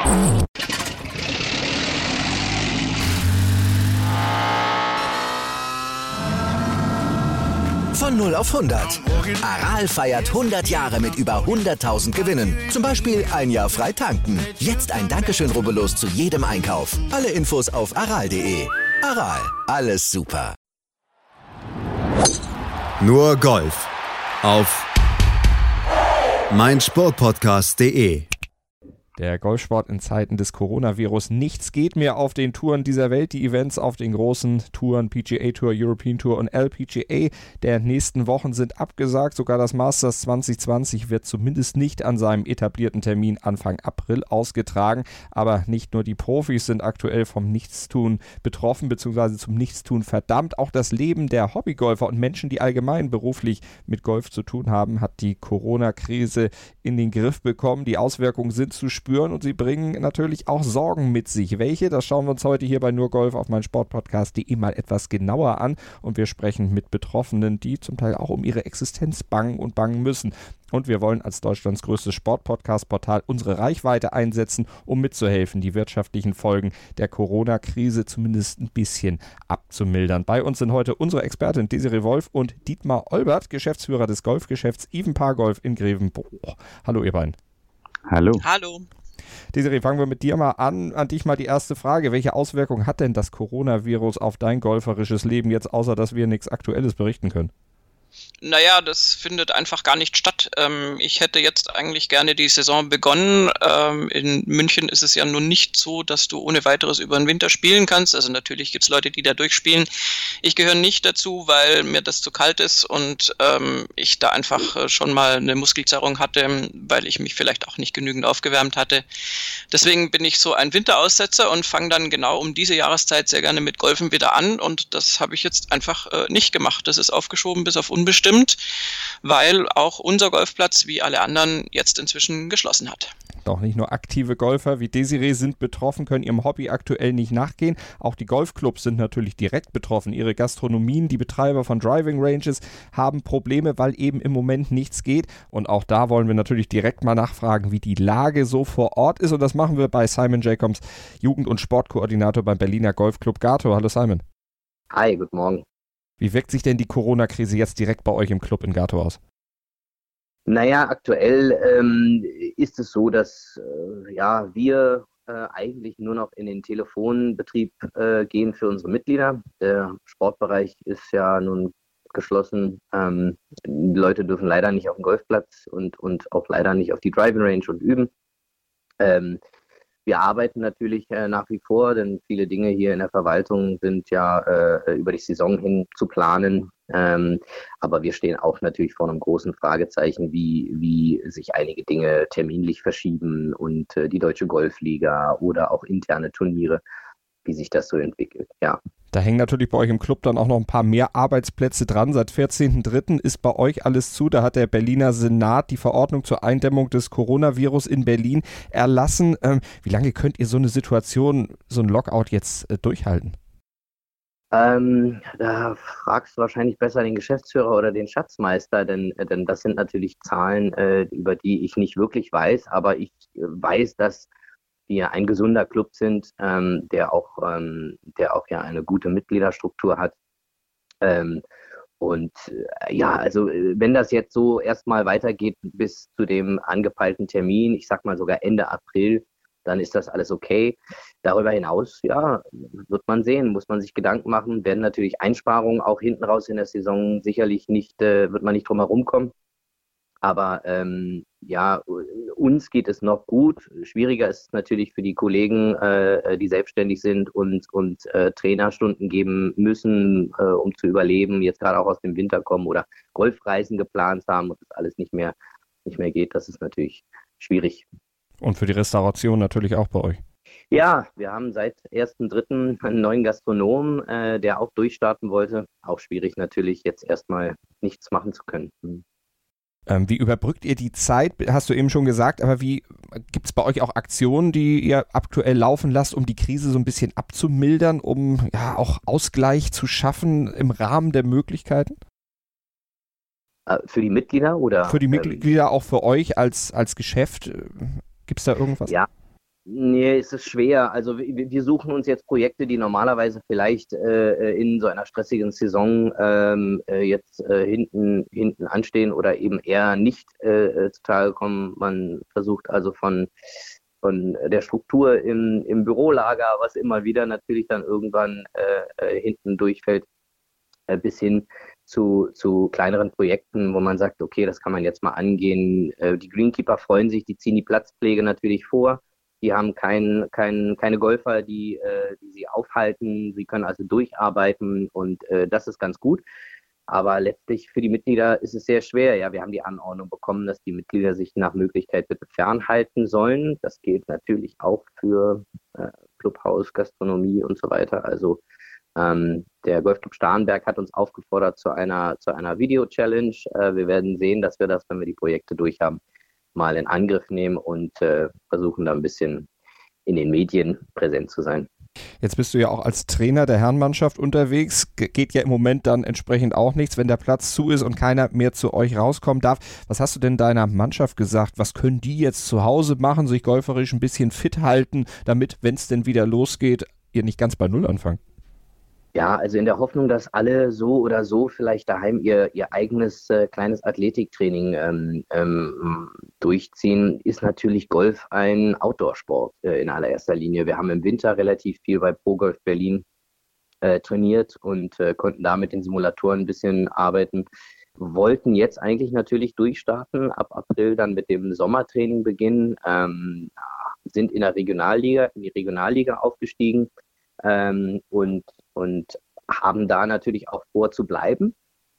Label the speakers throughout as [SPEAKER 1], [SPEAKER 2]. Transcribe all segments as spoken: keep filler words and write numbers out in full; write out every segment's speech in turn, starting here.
[SPEAKER 1] Von null auf hundert. Aral feiert hundert Jahre mit über hunderttausend Gewinnen. Zum Beispiel ein Jahr frei tanken. Jetzt ein Dankeschön, rubbellos zu jedem Einkauf. Alle Infos auf aral punkt de. Aral, alles super.
[SPEAKER 2] Nur Golf auf meinsportpodcast punkt de.
[SPEAKER 3] Der Golfsport in Zeiten des Coronavirus. Nichts geht mehr auf den Touren dieser Welt. Die Events auf den großen Touren, P G A Tour, European Tour und L P G A der nächsten Wochen sind abgesagt. Sogar das Masters zwanzig zwanzig wird zumindest nicht an seinem etablierten Termin Anfang April ausgetragen. Aber nicht nur die Profis sind aktuell vom Nichtstun betroffen bzw. zum Nichtstun verdammt. Auch das Leben der Hobbygolfer und Menschen, die allgemein beruflich mit Golf zu tun haben, hat die Corona-Krise in den Griff bekommen. Die Auswirkungen sind zu spüren. Und sie bringen natürlich auch Sorgen mit sich. Welche? Das schauen wir uns heute hier bei Nur Golf auf meinsportpodcast punkt de mal etwas genauer an. Und wir sprechen mit Betroffenen, die zum Teil auch um ihre Existenz bangen und bangen müssen. Und wir wollen als Deutschlands größtes Sportpodcast-Portal unsere Reichweite einsetzen, um mitzuhelfen, die wirtschaftlichen Folgen der Corona-Krise zumindest ein bisschen abzumildern. Bei uns sind heute unsere Expertin Desiree Wolf und Dietmar Olbert, Geschäftsführer des Golfgeschäfts Ivenpaar Golf in Grevenbroich. Hallo ihr beiden.
[SPEAKER 4] Hallo.
[SPEAKER 5] Hallo.
[SPEAKER 3] Desiree, fangen wir mit dir mal an. An dich mal die erste Frage. Welche Auswirkungen hat denn das Coronavirus auf dein golferisches Leben jetzt, außer dass wir nichts Aktuelles berichten können?
[SPEAKER 5] Naja, das findet einfach gar nicht statt. Ähm, ich hätte jetzt eigentlich gerne die Saison begonnen. Ähm, in München ist es ja nun nicht so, dass du ohne weiteres über den Winter spielen kannst. Also natürlich gibt es Leute, die da durchspielen. Ich gehöre nicht dazu, weil mir das zu kalt ist und ähm, ich da einfach äh, schon mal eine Muskelzerrung hatte, weil ich mich vielleicht auch nicht genügend aufgewärmt hatte. Deswegen bin ich so ein Winteraussetzer und fange dann genau um diese Jahreszeit sehr gerne mit Golfen wieder an und das habe ich jetzt einfach äh, nicht gemacht. Das ist aufgeschoben bis auf unbestimmt, weil auch unser Golfplatz wie alle anderen jetzt inzwischen geschlossen hat.
[SPEAKER 3] Doch nicht nur aktive Golfer wie Desiree sind betroffen, können ihrem Hobby aktuell nicht nachgehen. Auch die Golfclubs sind natürlich direkt betroffen. Ihre Gastronomien, die Betreiber von Driving Ranges haben Probleme, weil eben im Moment nichts geht. Und auch da wollen wir natürlich direkt mal nachfragen, wie die Lage so vor Ort ist. Und das machen wir bei Simon Jacobs, Jugend- und Sportkoordinator beim Berliner Golfclub Gato. Hallo Simon.
[SPEAKER 4] Hi, guten Morgen.
[SPEAKER 3] Wie wirkt sich denn die Corona-Krise jetzt direkt bei euch im Club in Gato aus?
[SPEAKER 4] Naja, aktuell ähm, ist es so, dass äh, ja, wir äh, eigentlich nur noch in den Telefonbetrieb äh, gehen für unsere Mitglieder. Der Sportbereich ist ja nun geschlossen. Ähm, die Leute dürfen leider nicht auf den Golfplatz und, und auch leider nicht auf die Driving Range und üben. Ähm, Wir arbeiten natürlich äh, nach wie vor, denn viele Dinge hier in der Verwaltung sind ja äh, über die Saison hin zu planen. Ähm, aber wir stehen auch natürlich vor einem großen Fragezeichen, wie, wie sich einige Dinge terminlich verschieben und äh, die Deutsche Golfliga oder auch interne Turniere, wie sich das so entwickelt, ja.
[SPEAKER 3] Da hängen natürlich bei euch im Club dann auch noch ein paar mehr Arbeitsplätze dran. Seit vierzehnten dritten ist bei euch alles zu. Da hat der Berliner Senat die Verordnung zur Eindämmung des Coronavirus in Berlin erlassen. Ähm, wie lange könnt ihr so eine Situation, so ein Lockout jetzt äh, durchhalten?
[SPEAKER 4] Ähm, da fragst du wahrscheinlich besser den Geschäftsführer oder den Schatzmeister, denn, äh, denn das sind natürlich Zahlen, äh, über die ich nicht wirklich weiß. Aber ich äh, weiß, dass wir ein gesunder Club sind, ähm, der auch, ähm, der auch ja eine gute Mitgliederstruktur hat. Ähm, und äh, ja, also äh, wenn das jetzt so erstmal weitergeht bis zu dem angepeilten Termin, ich sag mal sogar Ende April, dann ist das alles okay. Darüber hinaus, ja, wird man sehen, muss man sich Gedanken machen, werden natürlich Einsparungen auch hinten raus in der Saison sicherlich nicht, äh, wird man nicht drum herum kommen. Aber ähm, ja, uns geht es noch gut. Schwieriger ist es natürlich für die Kollegen, äh, die selbstständig sind und, und äh, Trainerstunden geben müssen, äh, um zu überleben, jetzt gerade auch aus dem Winter kommen oder Golfreisen geplant haben und das alles nicht mehr, nicht mehr geht. Das ist natürlich schwierig.
[SPEAKER 3] Und für die Restauration natürlich auch bei euch.
[SPEAKER 4] Ja, wir haben seit ersten dritten einen neuen Gastronomen, äh, der auch durchstarten wollte. Auch schwierig natürlich, jetzt erstmal nichts machen zu können. Hm.
[SPEAKER 3] Ähm, wie überbrückt ihr die Zeit? Hast du eben schon gesagt, aber wie gibt es bei euch auch Aktionen, die ihr aktuell laufen lasst, um die Krise so ein bisschen abzumildern, um ja auch Ausgleich zu schaffen im Rahmen der Möglichkeiten?
[SPEAKER 4] Äh, für die Mitglieder oder?
[SPEAKER 3] Für die
[SPEAKER 4] ähm,
[SPEAKER 3] Mitglieder, auch für euch als, als Geschäft. Gibt es da irgendwas?
[SPEAKER 4] Ja. Nee, es ist schwer. Also wir, wir suchen uns jetzt Projekte, die normalerweise vielleicht äh, in so einer stressigen Saison ähm, äh, jetzt äh, hinten, hinten anstehen oder eben eher nicht äh, zutage kommen. Man versucht also von, von der Struktur im, im Bürolager, was immer wieder natürlich dann irgendwann äh, äh, hinten durchfällt, äh, bis hin zu, zu kleineren Projekten, wo man sagt, okay, das kann man jetzt mal angehen. Äh, die Greenkeeper freuen sich, die ziehen die Platzpflege natürlich vor. Die haben kein, kein, keine Golfer, die, äh, die sie aufhalten. Sie können also durcharbeiten und äh, das ist ganz gut. Aber letztlich für die Mitglieder ist es sehr schwer. Ja, wir haben die Anordnung bekommen, dass die Mitglieder sich nach Möglichkeit bitte fernhalten sollen. Das gilt natürlich auch für äh, Clubhaus, Gastronomie und so weiter. Also ähm, der Golfclub Starnberg hat uns aufgefordert zu einer, zu einer Video-Challenge. Äh, wir werden sehen, dass wir das, wenn wir die Projekte durch haben, mal in Angriff nehmen und äh, versuchen da ein bisschen in den Medien präsent zu sein.
[SPEAKER 3] Jetzt bist du ja auch als Trainer der Herrenmannschaft unterwegs. Ge- geht ja im Moment dann entsprechend auch nichts, wenn der Platz zu ist und keiner mehr zu euch rauskommen darf. Was hast du denn deiner Mannschaft gesagt? Was können die jetzt zu Hause machen, sich golferisch ein bisschen fit halten, damit, wenn es denn wieder losgeht, ihr nicht ganz bei Null anfangt?
[SPEAKER 4] Ja, also in der Hoffnung, dass alle so oder so vielleicht daheim ihr, ihr eigenes äh, kleines Athletiktraining ähm, ähm, durchziehen, ist natürlich Golf ein Outdoor-Sport äh, in allererster Linie. Wir haben im Winter relativ viel bei Pro Golf Berlin äh, trainiert und äh, konnten da mit den Simulatoren ein bisschen arbeiten. Wollten jetzt eigentlich natürlich durchstarten, ab April dann mit dem Sommertraining beginnen, ähm, sind in der Regionalliga, in die Regionalliga aufgestiegen ähm, und und haben da natürlich auch vor zu bleiben.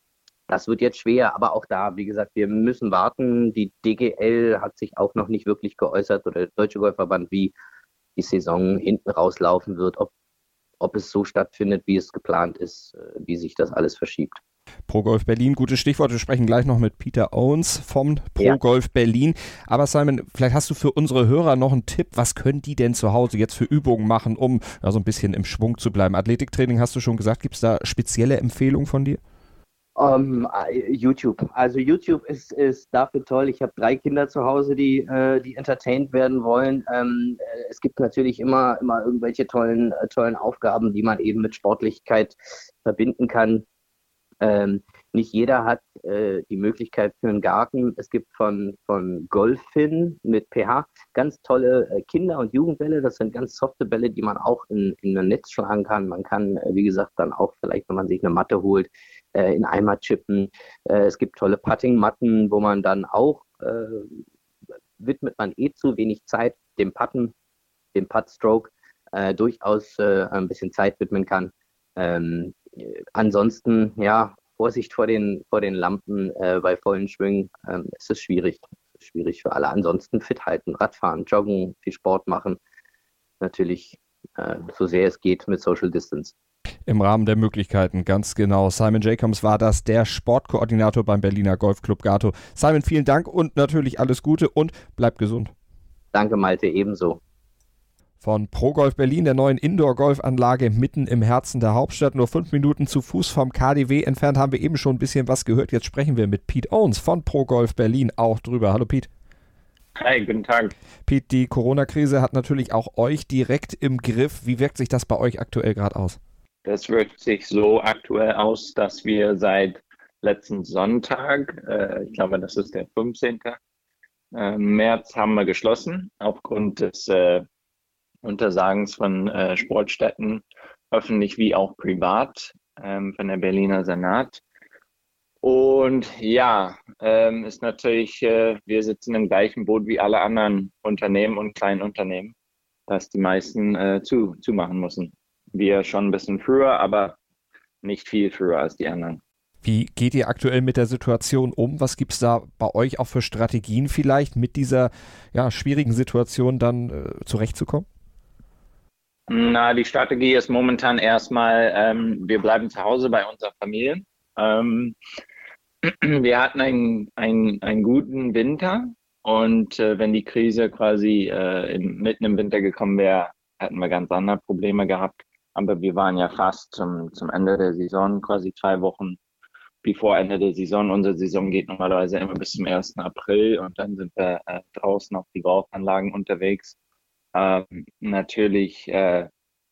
[SPEAKER 4] Das wird jetzt schwer, aber auch da, wie gesagt, wir müssen warten. Die D G L hat sich auch noch nicht wirklich geäußert oder der Deutsche Golfverband, wie die Saison hinten rauslaufen wird, ob, ob es so stattfindet, wie es geplant ist, wie sich das alles verschiebt.
[SPEAKER 3] Pro Golf Berlin, gutes Stichwort. Wir sprechen gleich noch mit Peter Owens vom Pro ja. Golf Berlin. Aber Simon, vielleicht hast du für unsere Hörer noch einen Tipp. Was können die denn zu Hause jetzt für Übungen machen, um ja, so ein bisschen im Schwung zu bleiben? Athletiktraining hast du schon gesagt. Gibt es da spezielle Empfehlungen von dir?
[SPEAKER 4] Um, YouTube. Also YouTube ist, ist dafür toll. Ich habe drei Kinder zu Hause, die, äh, die entertained werden wollen. Ähm, es gibt natürlich immer, immer irgendwelche tollen, äh, tollen Aufgaben, die man eben mit Sportlichkeit verbinden kann. Ähm, nicht jeder hat äh, die Möglichkeit für einen Garten. Es gibt von, von Golfin mit P H ganz tolle äh, Kinder- und Jugendbälle. Das sind ganz softe Bälle, die man auch in, in ein Netz schlagen kann. Man kann, äh, wie gesagt, dann auch vielleicht, wenn man sich eine Matte holt, äh, in Eimer chippen. Äh, es gibt tolle Putting-Matten, wo man dann auch, äh, widmet man eh zu wenig Zeit dem Putten, dem Putt-Stroke, äh, durchaus äh, ein bisschen Zeit widmen kann. Ähm, Ansonsten, ja, Vorsicht vor den, vor den Lampen äh, bei vollen Schwüngen. Ähm, es ist schwierig. Es ist schwierig für alle. Ansonsten fit halten, Radfahren, Joggen, viel Sport machen. Natürlich, äh, so sehr es geht, mit Social Distance.
[SPEAKER 3] Im Rahmen der Möglichkeiten, ganz genau. Simon Jacobs war das, der Sportkoordinator beim Berliner Golfclub Gato. Simon, vielen Dank und natürlich alles Gute und bleib gesund.
[SPEAKER 4] Danke, Malte, ebenso.
[SPEAKER 3] Von Pro Golf Berlin, der neuen Indoor-Golfanlage mitten im Herzen der Hauptstadt. Nur fünf Minuten zu Fuß vom K D W entfernt, haben wir eben schon ein bisschen was gehört. Jetzt sprechen wir mit Pete Owens von Pro Golf Berlin auch drüber. Hallo Pete.
[SPEAKER 6] Hi, guten Tag.
[SPEAKER 3] Pete, die Corona-Krise hat natürlich auch euch direkt im Griff. Wie wirkt sich das bei euch aktuell gerade aus?
[SPEAKER 6] Das wirkt sich so aktuell aus, dass wir seit letzten Sonntag, äh, ich glaube, das ist der fünfzehnten Äh, März, haben wir geschlossen, aufgrund des äh, Untersagens von äh, Sportstätten, öffentlich wie auch privat, ähm, von der Berliner Senat. Und ja, ähm, ist natürlich, äh, wir sitzen im gleichen Boot wie alle anderen Unternehmen und kleinen Unternehmen, dass die meisten äh, zu, zumachen müssen. Wir schon ein bisschen früher, aber nicht viel früher als die anderen.
[SPEAKER 3] Wie geht ihr aktuell mit der Situation um? Was gibt es da bei euch auch für Strategien vielleicht, mit dieser ja, schwierigen Situation dann äh, zurechtzukommen?
[SPEAKER 6] Na, die Strategie ist momentan erstmal, ähm, wir bleiben zu Hause bei unserer Familie. Ähm, wir hatten einen, einen, einen guten Winter und äh, wenn die Krise quasi äh, in, mitten im Winter gekommen wäre, hätten wir ganz andere Probleme gehabt. Aber wir waren ja fast zum, zum Ende der Saison, quasi drei Wochen bevor Ende der Saison. Unsere Saison geht normalerweise immer bis zum ersten April und dann sind wir äh, draußen auf die Golfanlagen unterwegs. Ähm, natürlich äh,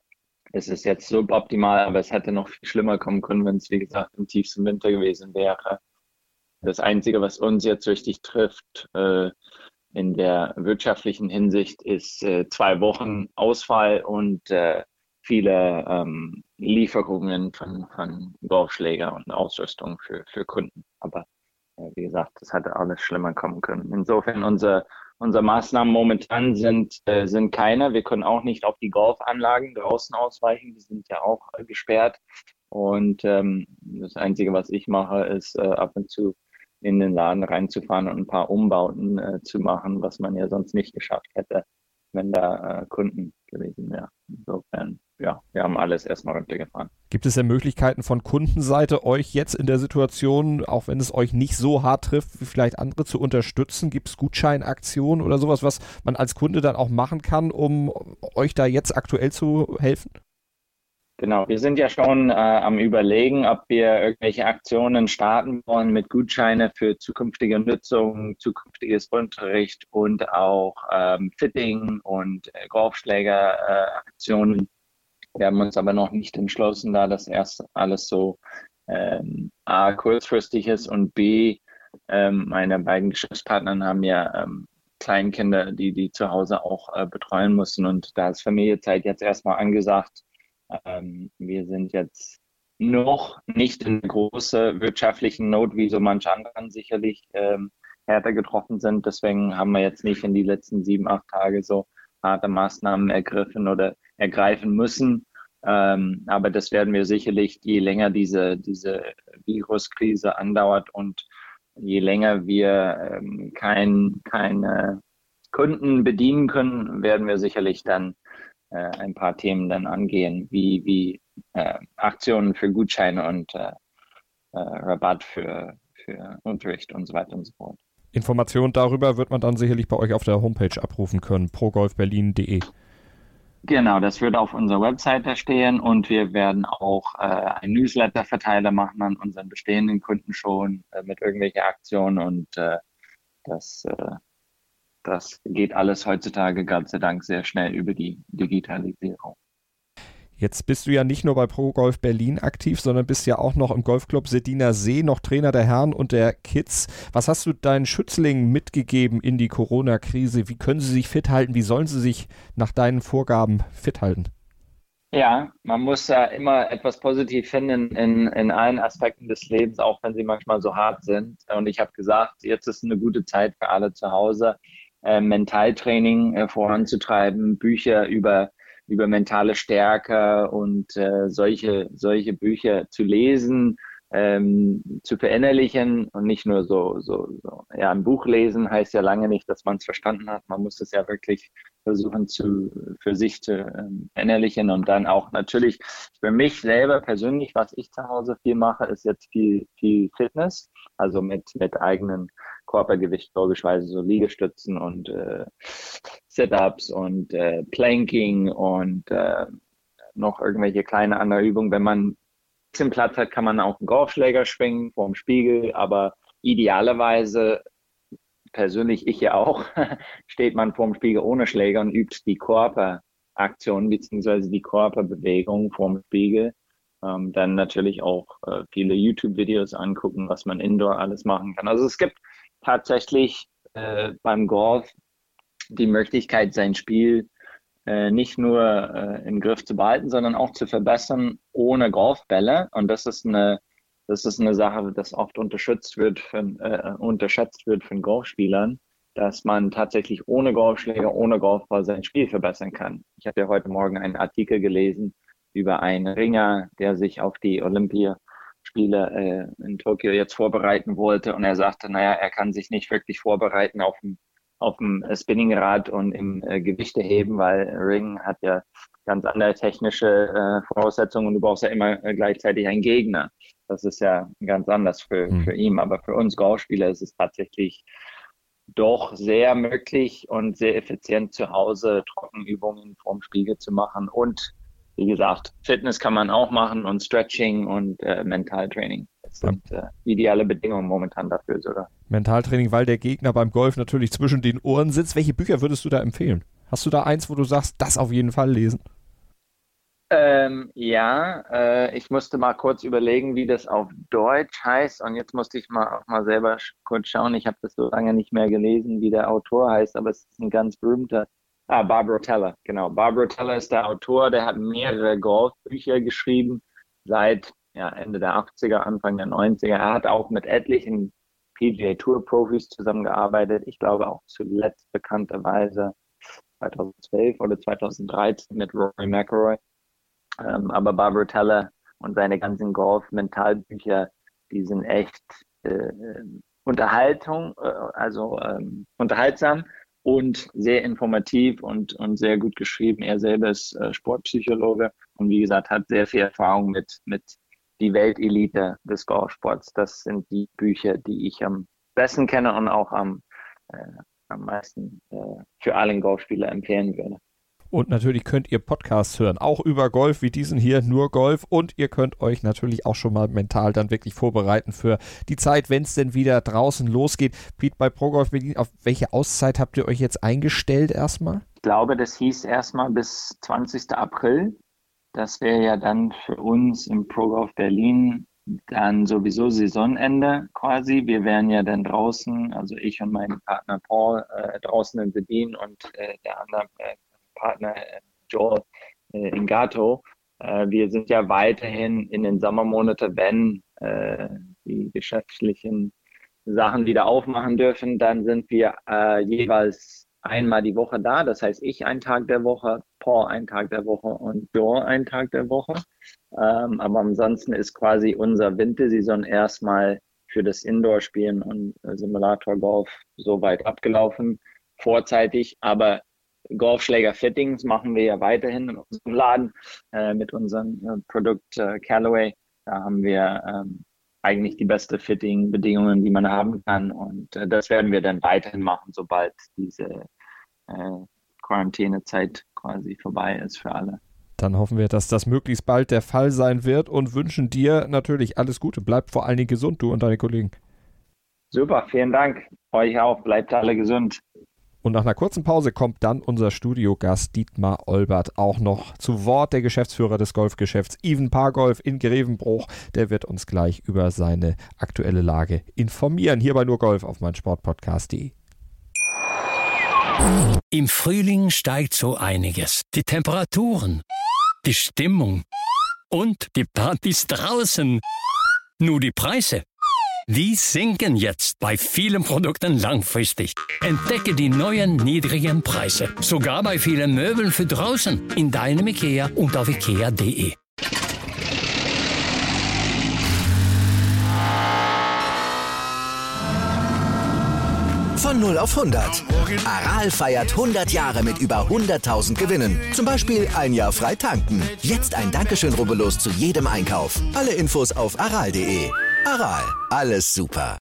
[SPEAKER 6] ist es jetzt suboptimal, aber es hätte noch viel schlimmer kommen können, wenn es, wie gesagt, im tiefsten Winter gewesen wäre. Das Einzige, was uns jetzt richtig trifft, äh, in der wirtschaftlichen Hinsicht, ist äh, zwei Wochen Ausfall und äh, viele ähm, Lieferungen von, von Golfschläger und Ausrüstung für, für Kunden. Aber äh, wie gesagt, das hätte alles schlimmer kommen können. Insofern, unsere, unsere Maßnahmen momentan sind, äh, sind keine. Wir können auch nicht auf die Golfanlagen draußen ausweichen. Die sind ja auch äh, gesperrt. Und ähm, das Einzige, was ich mache, ist äh, ab und zu in den Laden reinzufahren und ein paar Umbauten äh, zu machen, was man ja sonst nicht geschafft hätte, wenn da äh, Kunden gewesen wären. Insofern, ja, wir haben alles erstmal runtergefahren.
[SPEAKER 3] Gibt es denn Möglichkeiten von Kundenseite, euch jetzt in der Situation, auch wenn es euch nicht so hart trifft, wie vielleicht andere, zu unterstützen? Gibt es Gutscheinaktionen oder sowas, was man als Kunde dann auch machen kann, um euch da jetzt aktuell zu helfen?
[SPEAKER 6] Genau, wir sind ja schon äh, am Überlegen, ob wir irgendwelche Aktionen starten wollen mit Gutscheine für zukünftige Nutzung, zukünftiges Unterricht und auch ähm, Fitting und äh, Golfschläger-Aktionen. Äh, wir haben uns aber noch nicht entschlossen, da das erst alles so ähm, A, kurzfristig ist und B, ähm, meine beiden Geschäftspartner haben ja ähm, Kleinkinder, die die zu Hause auch äh, betreuen müssen, und da ist Familienzeit jetzt erstmal angesagt. Ähm, wir sind jetzt noch nicht in große wirtschaftlichen Not, wie so manche anderen sicherlich ähm, härter getroffen sind. Deswegen haben wir jetzt nicht in die letzten sieben, acht Tage so harte Maßnahmen ergriffen oder ergreifen müssen. Ähm, aber das werden wir sicherlich, je länger diese, diese Viruskrise andauert und je länger wir ähm, kein, keine Kunden bedienen können, werden wir sicherlich dann Äh, ein paar Themen dann angehen, wie, wie äh, Aktionen für Gutscheine und äh, äh, Rabatt für, für Unterricht und so weiter und so fort.
[SPEAKER 3] Informationen darüber wird man dann sicherlich bei euch auf der Homepage abrufen können, pro golf berlin punkt de.
[SPEAKER 6] Genau, das wird auf unserer Webseite stehen, und wir werden auch äh, einen Newsletter-Verteiler machen an unseren bestehenden Kunden schon äh, mit irgendwelchen Aktionen, und äh, das äh, Das geht alles heutzutage Gott sei Dank sehr schnell über die Digitalisierung.
[SPEAKER 3] Jetzt bist du ja nicht nur bei Pro Golf Berlin aktiv, sondern bist ja auch noch im Golfclub Sediner See, noch Trainer der Herren und der Kids. Was hast du deinen Schützlingen mitgegeben in die Corona-Krise? Wie können sie sich fit halten? Wie sollen sie sich nach deinen Vorgaben fit halten?
[SPEAKER 6] Ja, man muss ja immer etwas positiv finden in, in allen Aspekten des Lebens, auch wenn sie manchmal so hart sind. Und ich habe gesagt, jetzt ist eine gute Zeit für alle zu Hause, äh, Mentaltraining äh, voranzutreiben, Bücher über, über mentale Stärke und äh, solche, solche Bücher zu lesen, ähm, zu verinnerlichen und nicht nur so, so, so. Ja, ein Buch lesen heißt ja lange nicht, dass man es verstanden hat. Man muss es ja wirklich versuchen zu, für sich zu ähm, verinnerlichen, und dann auch natürlich für mich selber persönlich, was ich zu Hause viel mache, ist jetzt viel, viel Fitness, also mit, mit eigenem Körpergewicht, logischerweise so Liegestützen und äh, Sit-Ups und äh, Planking und äh, noch irgendwelche kleine andere Übungen. Wenn man ein bisschen Platz hat, kann man auch einen Golfschläger schwingen vorm Spiegel, aber idealerweise, persönlich ich ja auch, steht man vorm Spiegel ohne Schläger und übt die Körperaktion bzw. die Körperbewegung vorm Spiegel. Ähm, dann natürlich auch äh, viele YouTube-Videos angucken, was man indoor alles machen kann. Also es gibt tatsächlich äh, beim Golf die Möglichkeit, sein Spiel äh, nicht nur äh, im Griff zu behalten, sondern auch zu verbessern ohne Golfbälle. Und das ist eine, das ist eine Sache, das oft unterschätzt wird von, äh, unterschätzt wird von Golfspielern, dass man tatsächlich ohne Golfschläger, ohne Golfball sein Spiel verbessern kann. Ich habe ja heute Morgen einen Artikel gelesen über einen Ringer, der sich auf die Olympiaspiele äh, in Tokio jetzt vorbereiten wollte. Und er sagte, naja, er kann sich nicht wirklich vorbereiten auf dem, auf dem Spinningrad und im äh, Gewichte heben, weil Ring hat ja ganz andere technische äh, Voraussetzungen, und du brauchst ja immer äh, gleichzeitig einen Gegner. Das ist ja ganz anders für, mhm. für ihn. Aber für uns Golfspieler ist es tatsächlich doch sehr möglich und sehr effizient, zu Hause Trockenübungen vorm Spiegel zu machen. Und wie gesagt, Fitness kann man auch machen und Stretching und äh, Mentaltraining. Das sind äh, ideale Bedingungen momentan dafür sogar.
[SPEAKER 3] Mentaltraining, weil der Gegner beim Golf natürlich zwischen den Ohren sitzt. Welche Bücher würdest du da empfehlen? Hast du da eins, wo du sagst, das auf jeden Fall lesen?
[SPEAKER 6] Ähm, ja, äh, ich musste mal kurz überlegen, wie das auf Deutsch heißt, und jetzt musste ich mal auch mal selber sch- kurz schauen. Ich habe das so lange nicht mehr gelesen, wie der Autor heißt, aber es ist ein ganz berühmter. Ah, Bob Rotella, genau. Bob Rotella ist der Autor, der hat mehrere Golfbücher geschrieben seit ja, Ende der achtziger, Anfang der neunziger. Er hat auch mit etlichen P G A Tour Profis zusammengearbeitet. Ich glaube auch zuletzt bekannterweise zweitausendzwölf oder zweitausenddreizehn mit Rory McIlroy. Ähm, aber Bob Rotella und seine ganzen Golf-Mentalbücher, die sind echt äh, Unterhaltung, äh, also ähm, unterhaltsam und sehr informativ und, und sehr gut geschrieben. Er selber ist äh, Sportpsychologe und wie gesagt, hat sehr viel Erfahrung mit, mit die Weltelite des Golfsports. Das sind die Bücher, die ich am besten kenne und auch am, äh, am meisten äh, für alle Golfspieler empfehlen würde.
[SPEAKER 3] Und natürlich könnt ihr Podcasts hören, auch über Golf wie diesen hier, nur Golf. Und ihr könnt euch natürlich auch schon mal mental dann wirklich vorbereiten für die Zeit, wenn es denn wieder draußen losgeht. Piet, bei ProGolf Berlin, auf welche Auszeit habt ihr euch jetzt eingestellt erstmal?
[SPEAKER 6] Ich glaube, das hieß erstmal bis zwanzigsten April. Das wäre ja dann für uns im ProGolf Berlin dann sowieso Saisonende quasi. Wir wären ja dann draußen, also ich und mein Partner Paul, äh, draußen in Berlin und äh, der andere äh, Partner Joel äh, in Gato. Äh, wir sind ja weiterhin in den Sommermonaten, wenn äh, die geschäftlichen Sachen wieder aufmachen dürfen, dann sind wir äh, jeweils einmal die Woche da. Das heißt, ich einen Tag der Woche, Paul einen Tag der Woche und Joel einen Tag der Woche. Ähm, aber ansonsten ist quasi unsere Wintersaison erstmal für das Indoor-Spielen und äh, Simulator-Golf so weit abgelaufen, vorzeitig, aber Golfschläger-Fittings machen wir ja weiterhin in unserem Laden äh, mit unserem äh, Produkt äh, Callaway. Da haben wir ähm, eigentlich die beste Fitting-Bedingungen, die man haben kann. Und äh, das werden wir dann weiterhin machen, sobald diese äh, Quarantänezeit quasi vorbei ist für alle.
[SPEAKER 3] Dann hoffen wir, dass das möglichst bald der Fall sein wird und wünschen dir natürlich alles Gute. Bleib vor allen Dingen gesund, du und deine Kollegen.
[SPEAKER 6] Super, vielen Dank. Euch auch. Bleibt alle gesund.
[SPEAKER 3] Und nach einer kurzen Pause kommt dann unser Studiogast Dietmar Olbert auch noch zu Wort, der Geschäftsführer des Golfgeschäfts Even Par Golf in Grevenbruch. Der wird uns gleich über seine aktuelle Lage informieren. Hier bei Nur Golf auf meinsportpodcast punkt de.
[SPEAKER 7] Im Frühling steigt so einiges. Die Temperaturen, die Stimmung und die Partys draußen. Nur die Preise, die sinken jetzt bei vielen Produkten langfristig. Entdecke die neuen niedrigen Preise. Sogar bei vielen Möbeln für draußen. In deinem IKEA und auf ikea punkt de.
[SPEAKER 1] Von null auf hundert. Aral feiert hundert Jahre mit über hunderttausend Gewinnen. Zum Beispiel ein Jahr frei tanken. Jetzt ein Dankeschön, rubbellos zu jedem Einkauf. Alle Infos auf aral punkt de. Aral, alles super.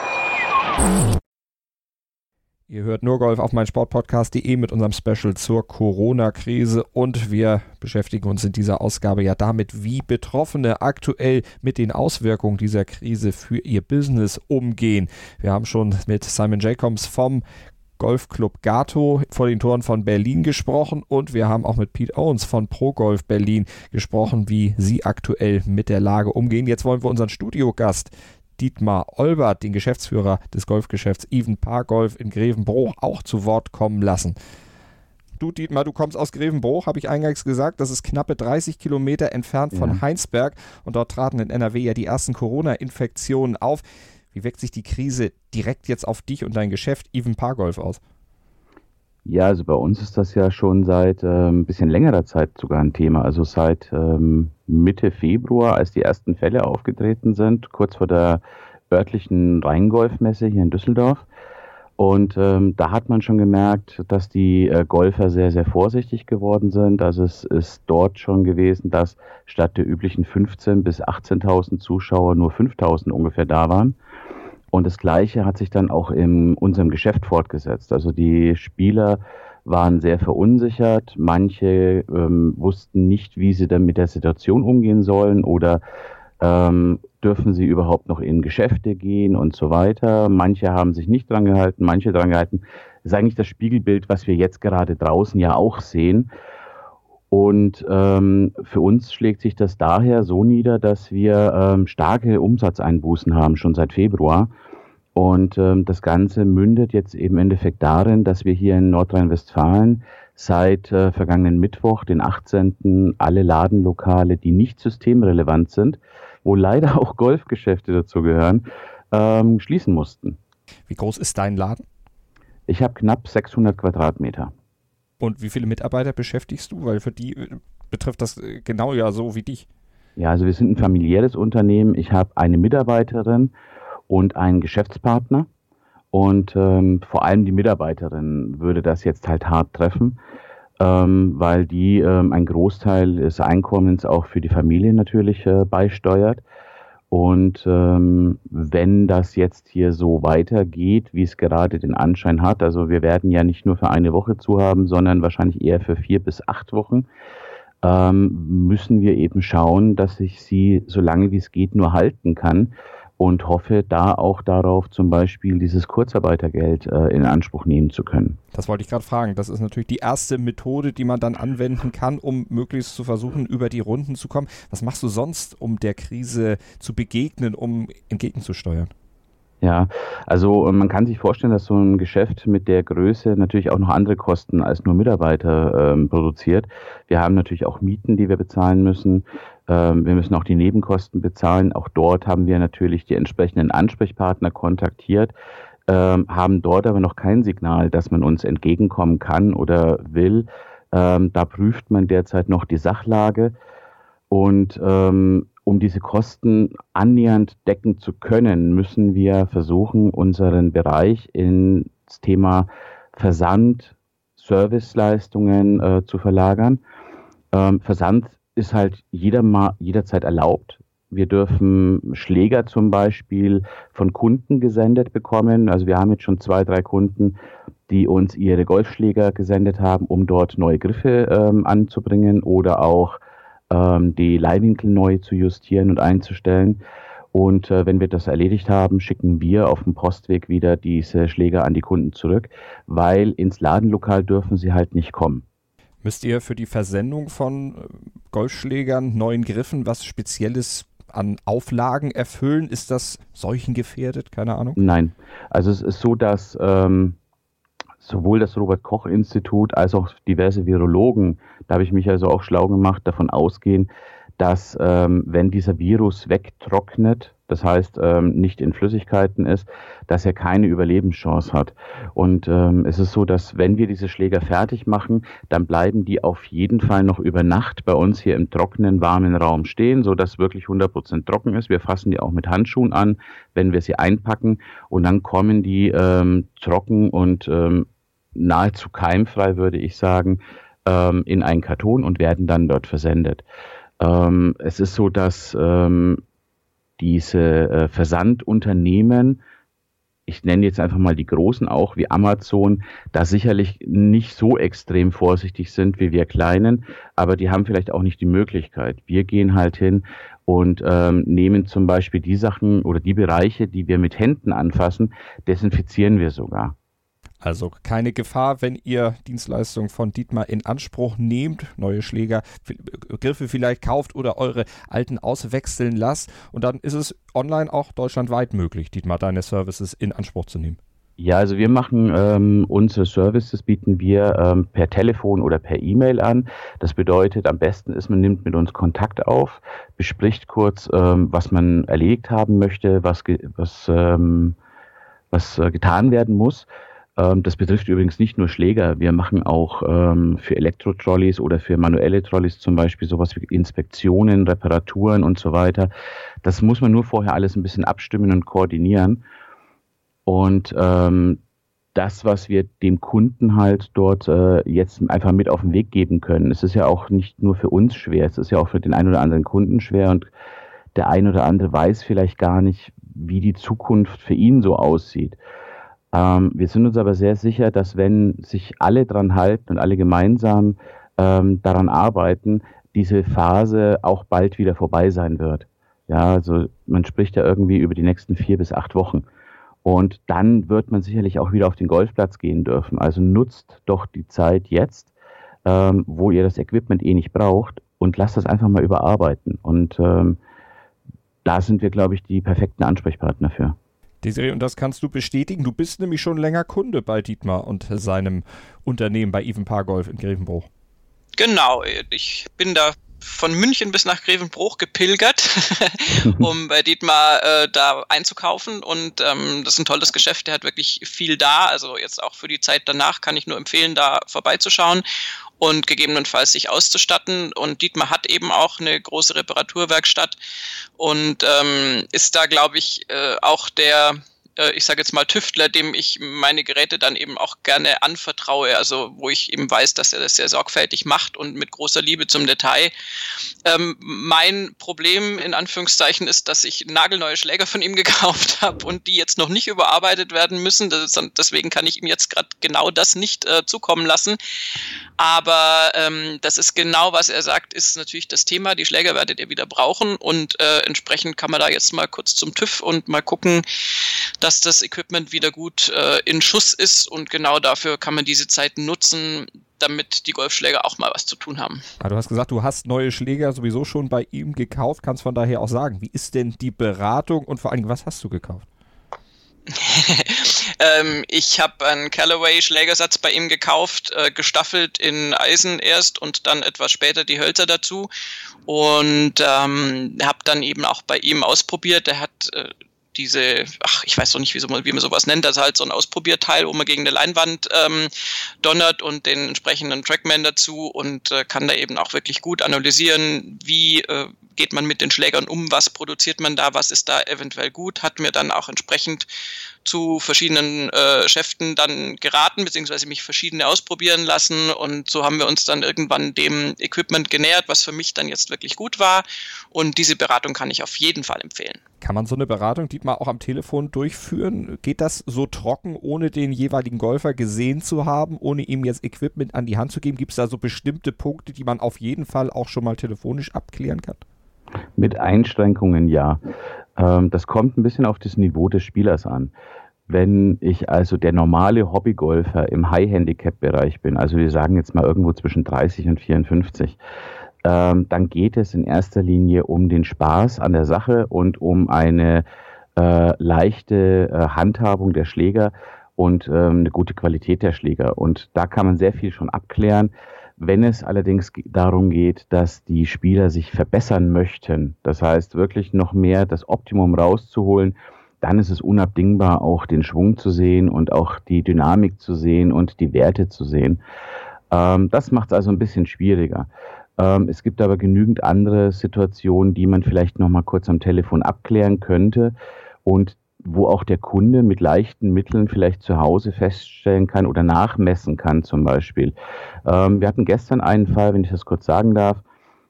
[SPEAKER 3] Ihr hört Nur Golf auf meinsportpodcast punkt de mit unserem Special zur Corona-Krise und wir beschäftigen uns in dieser Ausgabe ja damit, wie Betroffene aktuell mit den Auswirkungen dieser Krise für ihr Business umgehen. Wir haben schon mit Simon Jacobs vom Golfclub Gato vor den Toren von Berlin gesprochen und wir haben auch mit Pete Owens von ProGolf Berlin gesprochen, wie sie aktuell mit der Lage umgehen. Jetzt wollen wir unseren Studiogast Dietmar Olbert, den Geschäftsführer des Golfgeschäfts Even Par Golf in Grevenbruch, auch zu Wort kommen lassen. Du Dietmar, du kommst aus Grevenbruch, habe ich eingangs gesagt, das ist knappe dreißig Kilometer entfernt von ja. Heinsberg und dort traten in N R W ja die ersten Corona-Infektionen auf. Wie wirkt sich die Krise direkt jetzt auf dich und dein Geschäft Even Par Golf aus?
[SPEAKER 8] Ja, also bei uns ist das ja schon seit äh, ein bisschen längerer Zeit sogar ein Thema. Also seit ähm, Mitte Februar, als die ersten Fälle aufgetreten sind, kurz vor der örtlichen Rheingolfmesse hier in Düsseldorf. Und ähm, da hat man schon gemerkt, dass die äh, Golfer sehr, sehr vorsichtig geworden sind. Also es ist dort schon gewesen, dass statt der üblichen fünfzehntausend bis achtzehntausend Zuschauer nur fünftausend ungefähr da waren. Und das Gleiche hat sich dann auch in unserem Geschäft fortgesetzt. Also die Spieler waren sehr verunsichert. Manche ähm, wussten nicht, wie sie dann mit der Situation umgehen sollen oder Ähm, dürfen sie überhaupt noch in Geschäfte gehen und so weiter. Manche haben sich nicht dran gehalten, manche dran gehalten. Das ist eigentlich das Spiegelbild, was wir jetzt gerade draußen ja auch sehen. Und ähm, für uns schlägt sich das daher so nieder, dass wir ähm, starke Umsatzeinbußen haben, schon seit Februar. Und ähm, das Ganze mündet jetzt eben im Endeffekt darin, dass wir hier in Nordrhein-Westfalen seit äh, vergangenen Mittwoch, den achtzehnten alle Ladenlokale, die nicht systemrelevant sind, wo leider auch Golfgeschäfte dazu gehören, ähm, schließen mussten.
[SPEAKER 3] Wie groß ist dein Laden?
[SPEAKER 8] Ich habe knapp sechshundert Quadratmeter.
[SPEAKER 3] Und wie viele Mitarbeiter beschäftigst du? Weil für die betrifft das genau ja so wie dich.
[SPEAKER 8] Ja, also wir sind ein familiäres Unternehmen. Ich habe eine Mitarbeiterin und einen Geschäftspartner. Und ähm, vor allem die Mitarbeiterin würde das jetzt halt hart treffen, ähm, weil die ähm, einen Großteil des Einkommens auch für die Familie natürlich äh, beisteuert. Und ähm, wenn das jetzt hier so weitergeht, wie es gerade den Anschein hat, also wir werden ja nicht nur für eine Woche zu haben, sondern wahrscheinlich eher für vier bis acht Wochen, ähm, müssen wir eben schauen, dass ich sie so lange wie es geht nur halten kann und hoffe da auch darauf, zum Beispiel dieses Kurzarbeitergeld äh, in Anspruch nehmen zu können.
[SPEAKER 3] Das wollte ich gerade fragen. Das ist natürlich die erste Methode, die man dann anwenden kann, um möglichst zu versuchen, über die Runden zu kommen. Was machst du sonst, um der Krise zu begegnen, um entgegenzusteuern?
[SPEAKER 8] Ja, also man kann sich vorstellen, dass so ein Geschäft mit der Größe natürlich auch noch andere Kosten als nur Mitarbeiter ähm, produziert. Wir haben natürlich auch Mieten, die wir bezahlen müssen. Ähm, wir müssen auch die Nebenkosten bezahlen. Auch dort haben wir natürlich die entsprechenden Ansprechpartner kontaktiert, ähm, haben dort aber noch kein Signal, dass man uns entgegenkommen kann oder will. Ähm, da prüft man derzeit noch die Sachlage. Und ähm, um diese Kosten annähernd decken zu können, müssen wir versuchen, unseren Bereich ins Thema Versand, Serviceleistungen äh, zu verlagern. Ähm, Versand ist halt jeder mal, jederzeit erlaubt. Wir dürfen Schläger zum Beispiel von Kunden gesendet bekommen. Also wir haben jetzt schon zwei, drei Kunden, die uns ihre Golfschläger gesendet haben, um dort neue Griffe ähm, anzubringen oder auch ähm, die Leihwinkel neu zu justieren und einzustellen. Und äh, wenn wir das erledigt haben, schicken wir auf dem Postweg wieder diese Schläger an die Kunden zurück, weil ins Ladenlokal dürfen sie halt nicht kommen.
[SPEAKER 3] Müsst ihr für die Versendung von Golfschlägern, neuen Griffen, was Spezielles an Auflagen erfüllen? Ist das seuchengefährdet? Keine Ahnung.
[SPEAKER 8] Nein, also es ist so, dass ähm, sowohl das Robert-Koch-Institut als auch diverse Virologen, da habe ich mich also auch schlau gemacht, davon ausgehen, dass ähm, wenn dieser Virus wegtrocknet, das heißt ähm, nicht in Flüssigkeiten ist, dass er keine Überlebenschance hat. Und ähm, es ist so, dass wenn wir diese Schläger fertig machen, dann bleiben die auf jeden Fall noch über Nacht bei uns hier im trockenen, warmen Raum stehen, sodass wirklich hundert Prozent trocken ist. Wir fassen die auch mit Handschuhen an, wenn wir sie einpacken. Und dann kommen die ähm, trocken und ähm, nahezu keimfrei, würde ich sagen, ähm, in einen Karton und werden dann dort versendet. Ähm, es ist so, dass ähm, diese äh, Versandunternehmen, ich nenne jetzt einfach mal die großen auch, wie Amazon, da sicherlich nicht so extrem vorsichtig sind wie wir Kleinen, aber die haben vielleicht auch nicht die Möglichkeit. Wir gehen halt hin und ähm, nehmen zum Beispiel die Sachen oder die Bereiche, die wir mit Händen anfassen, desinfizieren wir sogar.
[SPEAKER 3] Also keine Gefahr, wenn ihr Dienstleistungen von Dietmar in Anspruch nehmt, neue Schläger, Griffe vielleicht kauft oder eure alten auswechseln lasst. Und dann ist es online auch deutschlandweit möglich, Dietmar, deine Services in Anspruch zu nehmen.
[SPEAKER 8] Ja, also wir machen ähm, unsere Services, bieten wir ähm, per Telefon oder per E-Mail an. Das bedeutet, am besten ist, man nimmt mit uns Kontakt auf, bespricht kurz, ähm, was man erledigt haben möchte, was, ge- was, ähm, was äh, getan werden muss. Das betrifft übrigens nicht nur Schläger. Wir machen auch ähm, für Elektro-Trolleys oder für manuelle Trolleys zum Beispiel sowas wie Inspektionen, Reparaturen und so weiter. Das muss man nur vorher alles ein bisschen abstimmen und koordinieren. Und ähm, das, was wir dem Kunden halt dort äh, jetzt einfach mit auf den Weg geben können, es ist ja auch nicht nur für uns schwer, es ist ja auch für den einen oder anderen Kunden schwer und der ein oder andere weiß vielleicht gar nicht, wie die Zukunft für ihn so aussieht. Ähm, wir sind uns aber sehr sicher, dass wenn sich alle dran halten und alle gemeinsam ähm, daran arbeiten, diese Phase auch bald wieder vorbei sein wird. Ja, also man spricht ja irgendwie über die nächsten vier bis acht Wochen. Und dann wird man sicherlich auch wieder auf den Golfplatz gehen dürfen. Also nutzt doch die Zeit jetzt, ähm, wo ihr das Equipment eh nicht braucht, und lasst das einfach mal überarbeiten. Und ähm, da sind wir, glaube ich, die perfekten Ansprechpartner für.
[SPEAKER 3] Desiree, und das kannst du bestätigen. Du bist nämlich schon länger Kunde bei Dietmar und seinem Unternehmen bei Even Par Golf in Grevenbruch.
[SPEAKER 5] Genau, ich bin da von München bis nach Grevenbruch gepilgert, um bei Dietmar äh, da einzukaufen, und ähm, das ist ein tolles Geschäft, der hat wirklich viel da, also jetzt auch für die Zeit danach kann ich nur empfehlen, da vorbeizuschauen und gegebenenfalls sich auszustatten, und Dietmar hat eben auch eine große Reparaturwerkstatt und ähm, ist da, glaube ich, äh, auch der ich sage jetzt mal Tüftler, dem ich meine Geräte dann eben auch gerne anvertraue, also wo ich eben weiß, dass er das sehr sorgfältig macht und mit großer Liebe zum Detail. Ähm, mein Problem in Anführungszeichen ist, dass ich nagelneue Schläger von ihm gekauft habe und die jetzt noch nicht überarbeitet werden müssen. Das ist, deswegen kann ich ihm jetzt gerade genau das nicht äh, zukommen lassen. Aber ähm, das ist genau, was er sagt, ist natürlich das Thema. Die Schläger werdet ihr wieder brauchen, und äh, entsprechend kann man da jetzt mal kurz zum TÜV und mal gucken, dass das Equipment wieder gut äh, in Schuss ist, und genau dafür kann man diese Zeit nutzen, damit die Golfschläger auch mal was zu tun haben.
[SPEAKER 3] Ah, du hast gesagt, du hast neue Schläger sowieso schon bei ihm gekauft, kannst von daher auch sagen, wie ist denn die Beratung und vor allen Dingen, was hast du gekauft?
[SPEAKER 5] ähm, ich habe einen Callaway-Schlägersatz bei ihm gekauft, äh, gestaffelt in Eisen erst und dann etwas später die Hölzer dazu, und ähm, habe dann eben auch bei ihm ausprobiert. Er hat äh, diese, ach, ich weiß doch nicht, wie, so, wie man sowas nennt, das ist halt so ein Ausprobierteil, wo man gegen eine Leinwand ähm, donnert und den entsprechenden Trackman dazu, und äh, kann da eben auch wirklich gut analysieren, wie äh, geht man mit den Schlägern um, was produziert man da, was ist da eventuell gut, hat mir dann auch entsprechend zu verschiedenen äh, Schäften dann geraten, beziehungsweise mich verschiedene ausprobieren lassen, und so haben wir uns dann irgendwann dem Equipment genähert, was für mich dann jetzt wirklich gut war, und diese Beratung kann ich auf jeden Fall empfehlen.
[SPEAKER 3] Kann man so eine Beratung, Dietmar, auch am Telefon durchführen? Geht das so trocken, ohne den jeweiligen Golfer gesehen zu haben, ohne ihm jetzt Equipment an die Hand zu geben? Gibt es da so bestimmte Punkte, die man auf jeden Fall auch schon mal telefonisch abklären kann?
[SPEAKER 8] Mit Einschränkungen ja. Ähm, das kommt ein bisschen auf das Niveau des Spielers an. Wenn ich also der normale Hobbygolfer im High-Handicap-Bereich bin, also wir sagen jetzt mal irgendwo zwischen dreißig und vierundfünfzig, ähm, dann geht es in erster Linie um den Spaß an der Sache und um eine äh, leichte äh, Handhabung der Schläger und ähm, eine gute Qualität der Schläger. Und da kann man sehr viel schon abklären. Wenn es allerdings darum geht, dass die Spieler sich verbessern möchten, das heißt wirklich noch mehr das Optimum rauszuholen, dann ist es unabdingbar, auch den Schwung zu sehen und auch die Dynamik zu sehen und die Werte zu sehen. Ähm, das macht es also ein bisschen schwieriger. Ähm, es gibt aber genügend andere Situationen, die man vielleicht noch mal kurz am Telefon abklären könnte und wo auch der Kunde mit leichten Mitteln vielleicht zu Hause feststellen kann oder nachmessen kann zum Beispiel. Ähm, wir hatten gestern einen Fall, wenn ich das kurz sagen darf,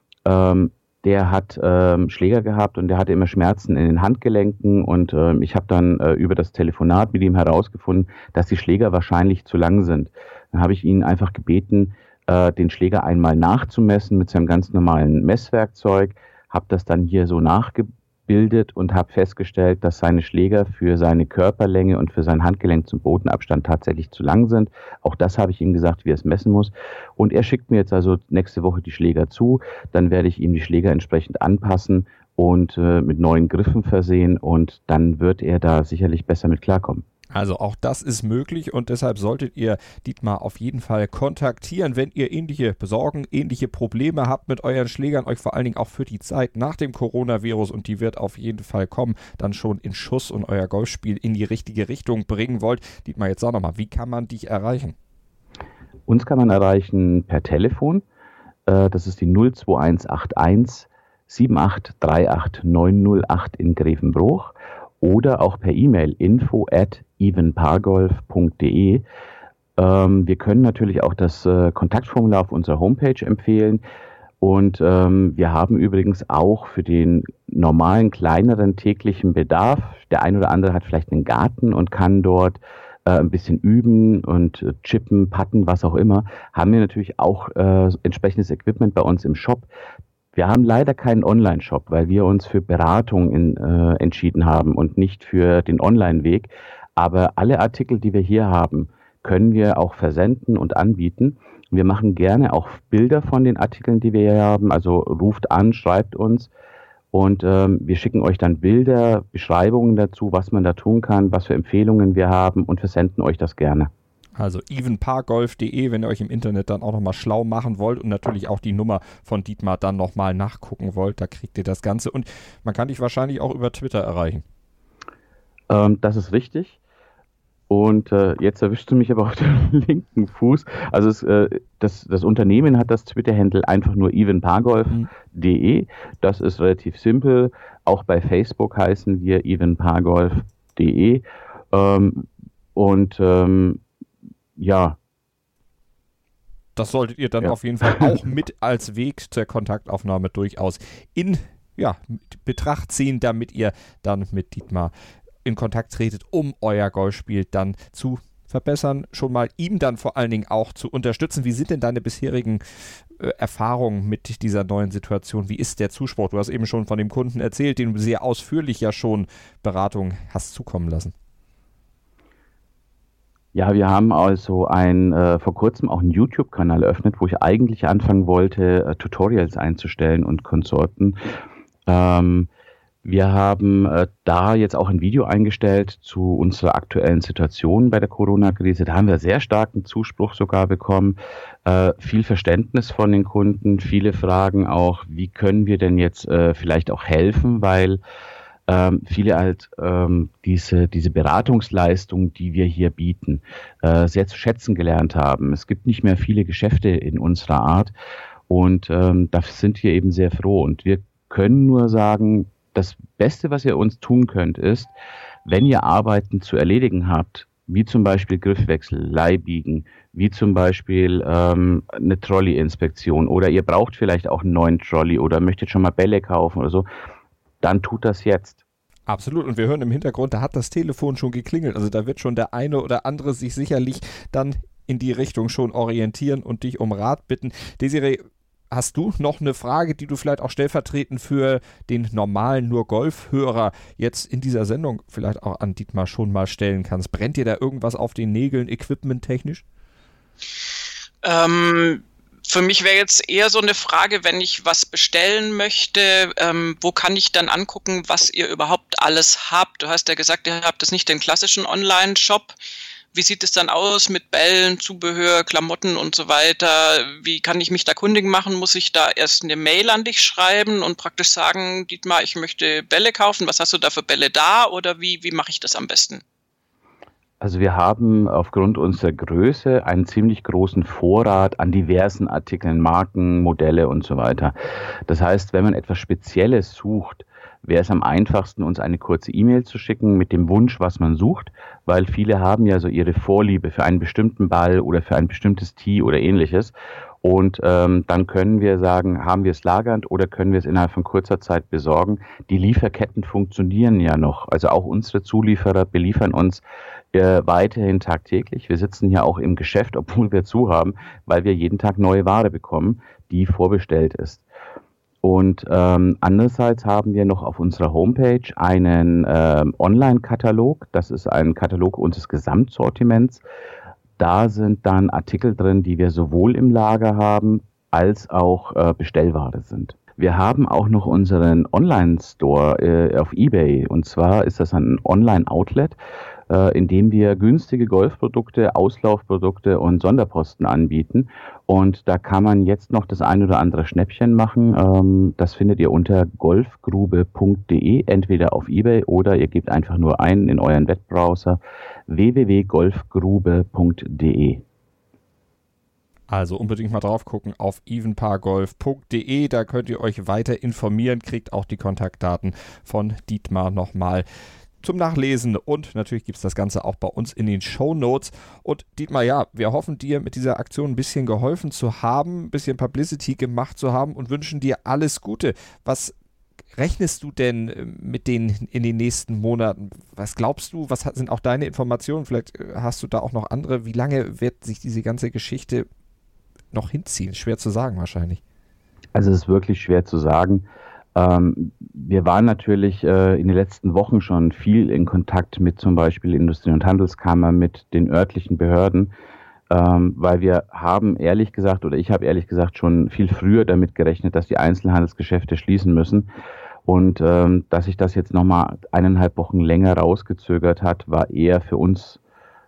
[SPEAKER 8] ähm, der hat ähm, Schläger gehabt und der hatte immer Schmerzen in den Handgelenken, und ähm, ich habe dann äh, über das Telefonat mit ihm herausgefunden, dass die Schläger wahrscheinlich zu lang sind. Dann habe ich ihn einfach gebeten, äh, den Schläger einmal nachzumessen mit seinem ganz normalen Messwerkzeug, habe das dann hier so nachgebildet und habe festgestellt, dass seine Schläger für seine Körperlänge und für sein Handgelenk zum Bodenabstand tatsächlich zu lang sind. Auch das habe ich ihm gesagt, wie er es messen muss. Und er schickt mir jetzt also nächste Woche die Schläger zu. Dann werde ich ihm die Schläger entsprechend anpassen und äh, mit neuen Griffen versehen, und dann wird er da sicherlich besser mit klarkommen.
[SPEAKER 3] Also auch das ist möglich, und deshalb solltet ihr Dietmar auf jeden Fall kontaktieren, wenn ihr ähnliche Besorgen, ähnliche Probleme habt mit euren Schlägern, euch vor allen Dingen auch für die Zeit nach dem Coronavirus, und die wird auf jeden Fall kommen, dann schon in Schuss und euer Golfspiel in die richtige Richtung bringen wollt. Dietmar, jetzt sag nochmal, wie kann man dich erreichen?
[SPEAKER 8] Uns kann man erreichen per Telefon, das ist die null zwei eins acht eins sieben acht drei acht neun null acht in Grevenbruch. Oder auch per E-Mail info at evenpargolf punkt de. Ähm, wir können natürlich auch das äh, Kontaktformular auf unserer Homepage empfehlen. Und ähm, wir haben übrigens auch für den normalen, kleineren täglichen Bedarf, der ein oder andere hat vielleicht einen Garten und kann dort äh, ein bisschen üben und äh, chippen, putten, was auch immer, haben wir natürlich auch äh, entsprechendes Equipment bei uns im Shop. Wir haben leider keinen Online-Shop, weil wir uns für Beratung in, äh, entschieden haben und nicht für den Online-Weg. Aber alle Artikel, die wir hier haben, können wir auch versenden und anbieten. Wir machen gerne auch Bilder von den Artikeln, die wir hier haben. Also ruft an, schreibt uns und ähm, wir schicken euch dann Bilder, Beschreibungen dazu, was man da tun kann, was für Empfehlungen wir haben und versenden euch das gerne.
[SPEAKER 3] Also evenpargolf punkt de, wenn ihr euch im Internet dann auch nochmal schlau machen wollt und natürlich auch die Nummer von Dietmar dann nochmal nachgucken wollt, da kriegt ihr das Ganze. Und man kann dich wahrscheinlich auch über Twitter erreichen.
[SPEAKER 8] Ähm, das ist richtig. Und äh, jetzt erwischst du mich aber auf dem linken Fuß. Also es, äh, das, das Unternehmen hat das Twitter-Handle einfach nur evenpargolf punkt de. Das ist relativ simpel. Auch bei Facebook heißen wir evenpargolf punkt de. Ähm, und ähm, ja.
[SPEAKER 3] Das solltet ihr dann
[SPEAKER 8] ja.
[SPEAKER 3] auf jeden Fall auch mit als Weg zur Kontaktaufnahme durchaus in ja, Betracht ziehen, damit ihr dann mit Dietmar in Kontakt tretet, um euer Golfspiel dann zu verbessern, schon mal ihm dann vor allen Dingen auch zu unterstützen. Wie sind denn deine bisherigen äh, Erfahrungen mit dieser neuen Situation? Wie ist der Zuspruch? Du hast eben schon von dem Kunden erzählt, den du sehr ausführlich ja schon Beratung hast zukommen lassen.
[SPEAKER 8] Ja, wir haben also ein, äh, vor kurzem auch einen YouTube-Kanal eröffnet, wo ich eigentlich anfangen wollte, äh, Tutorials einzustellen und Konsorten. Ähm, wir haben äh, da jetzt auch ein Video eingestellt zu unserer aktuellen Situation bei der Corona-Krise. Da haben wir sehr starken Zuspruch sogar bekommen, äh, viel Verständnis von den Kunden, viele Fragen auch, wie können wir denn jetzt äh, vielleicht auch helfen, weil Ähm, viele halt ähm, diese, diese Beratungsleistung, die wir hier bieten, äh, sehr zu schätzen gelernt haben. Es gibt nicht mehr viele Geschäfte in unserer Art und ähm, da sind wir eben sehr froh. Und wir können nur sagen, das Beste, was ihr uns tun könnt, ist, wenn ihr Arbeiten zu erledigen habt, wie zum Beispiel Griffwechsel, Leihbiegen, wie zum Beispiel ähm, eine Trolley-Inspektion oder ihr braucht vielleicht auch einen neuen Trolley oder möchtet schon mal Bälle kaufen oder so, dann tut das jetzt.
[SPEAKER 3] Absolut. Und wir hören im Hintergrund, da hat das Telefon schon geklingelt. Also da wird schon der eine oder andere sich sicherlich dann in die Richtung schon orientieren und dich um Rat bitten. Desiree, hast du noch eine Frage, die du vielleicht auch stellvertretend für den normalen Nur-Golf-Hörer jetzt in dieser Sendung vielleicht auch an Dietmar schon mal stellen kannst? Brennt dir da irgendwas auf den Nägeln, equipmenttechnisch?
[SPEAKER 5] Ähm... Für mich wäre jetzt eher so eine Frage, wenn ich was bestellen möchte, ähm, wo kann ich dann angucken, was ihr überhaupt alles habt? Du hast ja gesagt, ihr habt jetzt nicht den klassischen Online-Shop. Wie sieht es dann aus mit Bällen, Zubehör, Klamotten und so weiter? Wie kann ich mich da kundig machen? Muss ich da erst eine Mail an dich schreiben und praktisch sagen, Dietmar, ich möchte Bälle kaufen. Was hast du da für Bälle da? Oder wie, wie mache ich das am besten?
[SPEAKER 8] Also wir haben aufgrund unserer Größe einen ziemlich großen Vorrat an diversen Artikeln, Marken, Modelle und so weiter. Das heißt, wenn man etwas Spezielles sucht, wäre es am einfachsten, uns eine kurze E-Mail zu schicken mit dem Wunsch, was man sucht, weil viele haben ja so ihre Vorliebe für einen bestimmten Ball oder für ein bestimmtes Tee oder ähnliches. Und ähm, dann können wir sagen, haben wir es lagernd oder können wir es innerhalb von kurzer Zeit besorgen. Die Lieferketten funktionieren ja noch. Also auch unsere Zulieferer beliefern uns äh, weiterhin tagtäglich. Wir sitzen ja auch im Geschäft, obwohl wir zu haben, weil wir jeden Tag neue Ware bekommen, die vorbestellt ist. Und ähm, andererseits haben wir noch auf unserer Homepage einen ähm, Online-Katalog. Das ist ein Katalog unseres Gesamtsortiments. Da sind dann Artikel drin, die wir sowohl im Lager haben, als auch äh, Bestellware sind. Wir haben auch noch unseren Online-Store äh, auf eBay. Und zwar ist das ein Online-Outlet, äh, in dem wir günstige Golfprodukte, Auslaufprodukte und Sonderposten anbieten. Und da kann man jetzt noch das ein oder andere Schnäppchen machen. Ähm, das findet ihr unter golfgrube punkt de, entweder auf eBay oder ihr gebt einfach nur ein in euren Webbrowser w w w punkt golfgrube punkt de.
[SPEAKER 3] Also unbedingt mal drauf gucken auf evenpargolf punkt de, da könnt ihr euch weiter informieren, kriegt auch die Kontaktdaten von Dietmar nochmal zum Nachlesen und natürlich gibt es das Ganze auch bei uns in den Shownotes. Und Dietmar, ja, wir hoffen dir mit dieser Aktion ein bisschen geholfen zu haben, ein bisschen Publicity gemacht zu haben und wünschen dir alles Gute. Was rechnest du denn mit denen in den nächsten Monaten? Was glaubst du? Was sind auch deine Informationen? Vielleicht hast du da auch noch andere. Wie lange wird sich diese ganze Geschichte noch hinziehen? Schwer zu sagen wahrscheinlich.
[SPEAKER 8] Also es ist wirklich schwer zu sagen. Ähm, wir waren natürlich äh, in den letzten Wochen schon viel in Kontakt mit zum Beispiel Industrie- und Handelskammer, mit den örtlichen Behörden, ähm, weil wir haben ehrlich gesagt, oder ich habe ehrlich gesagt schon viel früher damit gerechnet, dass die Einzelhandelsgeschäfte schließen müssen. Und ähm, dass sich das jetzt nochmal eineinhalb Wochen länger rausgezögert hat, war eher für uns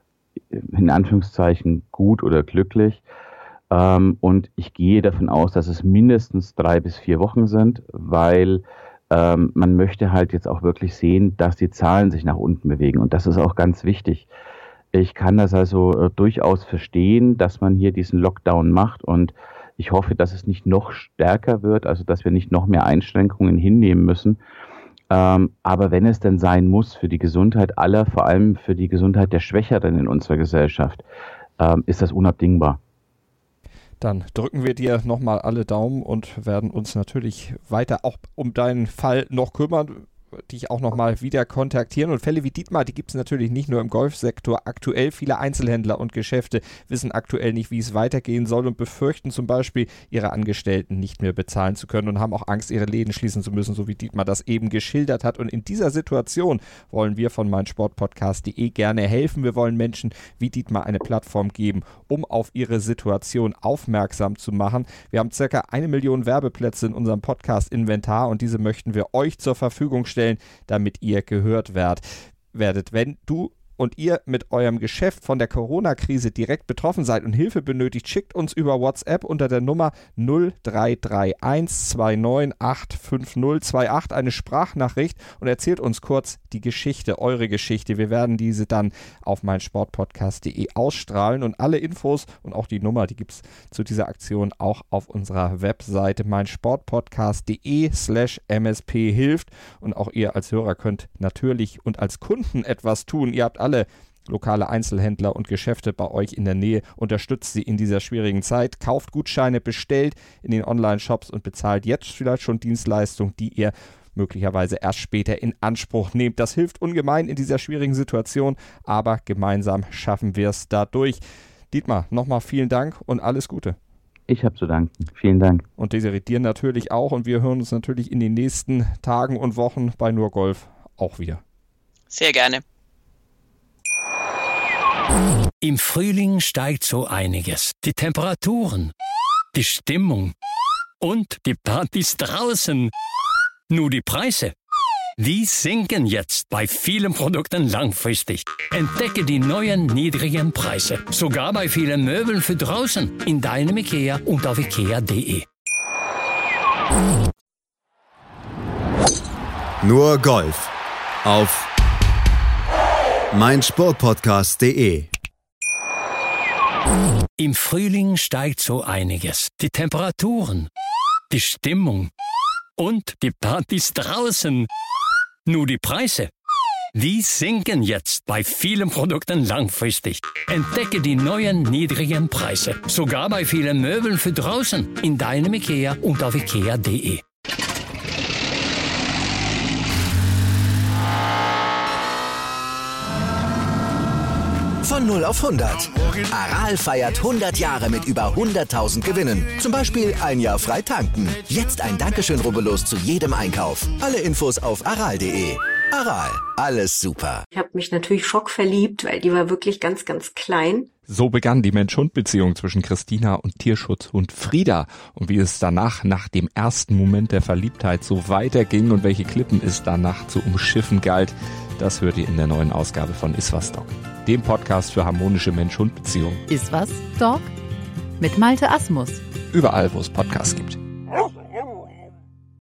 [SPEAKER 8] in Anführungszeichen gut oder glücklich. Ähm, und ich gehe davon aus, dass es mindestens drei bis vier Wochen sind, weil ähm, man möchte halt jetzt auch wirklich sehen, dass die Zahlen sich nach unten bewegen. Und das ist auch ganz wichtig. Ich kann das also äh, durchaus verstehen, dass man hier diesen Lockdown macht, und ich hoffe, dass es nicht noch stärker wird, also dass wir nicht noch mehr Einschränkungen hinnehmen müssen. Ähm, aber wenn es denn sein muss für die Gesundheit aller, vor allem für die Gesundheit der Schwächeren in unserer Gesellschaft, ähm, ist das unabdingbar.
[SPEAKER 3] Dann drücken wir dir nochmal alle Daumen und werden uns natürlich weiter auch um deinen Fall noch kümmern, dich auch nochmal wieder kontaktieren. Und Fälle wie Dietmar, die gibt es natürlich nicht nur im Golfsektor aktuell. Viele Einzelhändler und Geschäfte wissen aktuell nicht, wie es weitergehen soll und befürchten zum Beispiel, ihre Angestellten nicht mehr bezahlen zu können und haben auch Angst, ihre Läden schließen zu müssen, so wie Dietmar das eben geschildert hat. Und in dieser Situation wollen wir von meinsportpodcast punkt de gerne helfen. Wir wollen Menschen wie Dietmar eine Plattform geben, um auf ihre Situation aufmerksam zu machen. Wir haben circa eine Million Werbeplätze in unserem Podcast-Inventar und diese möchten wir euch zur Verfügung stellen, damit ihr gehört werdet. werdet. Wenn du und ihr mit eurem Geschäft von der Corona-Krise direkt betroffen seid und Hilfe benötigt, schickt uns über WhatsApp unter der Nummer null drei drei eins zwei neun acht fünf null zwei acht eine Sprachnachricht und erzählt uns kurz die Geschichte, eure Geschichte. Wir werden diese dann auf meinsportpodcast punkt de ausstrahlen und alle Infos und auch die Nummer, die gibt es zu dieser Aktion auch auf unserer Webseite meinsportpodcast punkt de slash msp hilft. Und auch ihr als Hörer könnt natürlich und als Kunden etwas tun. Ihr habt alle Alle lokale Einzelhändler und Geschäfte bei euch in der Nähe, unterstützt sie in dieser schwierigen Zeit, kauft Gutscheine, bestellt in den Online-Shops und bezahlt jetzt vielleicht schon Dienstleistungen, die ihr möglicherweise erst später in Anspruch nehmt. Das hilft ungemein in dieser schwierigen Situation, aber gemeinsam schaffen wir es dadurch. Dietmar, nochmal vielen Dank und alles Gute.
[SPEAKER 8] Ich habe zu danken. Vielen Dank.
[SPEAKER 3] Und Desiree dir natürlich auch, und wir hören uns natürlich in den nächsten Tagen und Wochen bei Nur Golf auch wieder.
[SPEAKER 5] Sehr gerne.
[SPEAKER 7] Im Frühling steigt so einiges. Die Temperaturen, die Stimmung und die Partys draußen. Nur die Preise, die sinken jetzt bei vielen Produkten langfristig. Entdecke die neuen niedrigen Preise, sogar bei vielen Möbeln für draußen, in deinem IKEA und auf ikea punkt de.
[SPEAKER 2] Nur Golf auf meinsportpodcast punkt de.
[SPEAKER 7] Im Frühling steigt so einiges. Die Temperaturen, die Stimmung und die Partys draußen. Nur die Preise, die sinken jetzt bei vielen Produkten langfristig. Entdecke die neuen niedrigen Preise, sogar bei vielen Möbeln für draußen, in deinem IKEA und auf ikea punkt de.
[SPEAKER 1] Von null auf hundert. Aral feiert hundert Jahre mit über hunderttausend Gewinnen. Zum Beispiel ein Jahr frei tanken. Jetzt ein Dankeschön, rubbellos zu jedem Einkauf. Alle Infos auf aral punkt de. Aral, alles super.
[SPEAKER 9] Ich habe mich natürlich schockverliebt, weil die war wirklich ganz, ganz klein.
[SPEAKER 3] So begann die Mensch-Hund-Beziehung zwischen Christina und Tierschutzhund Frieda. Und wie es danach, nach dem ersten Moment der Verliebtheit, so weiterging und welche Klippen es danach zu umschiffen galt, das hört ihr in der neuen Ausgabe von Iswas Dog, dem Podcast für harmonische Mensch-Hund-Beziehungen.
[SPEAKER 10] Iswas Dog? Mit Malte Asmus.
[SPEAKER 3] Überall, wo es Podcasts gibt.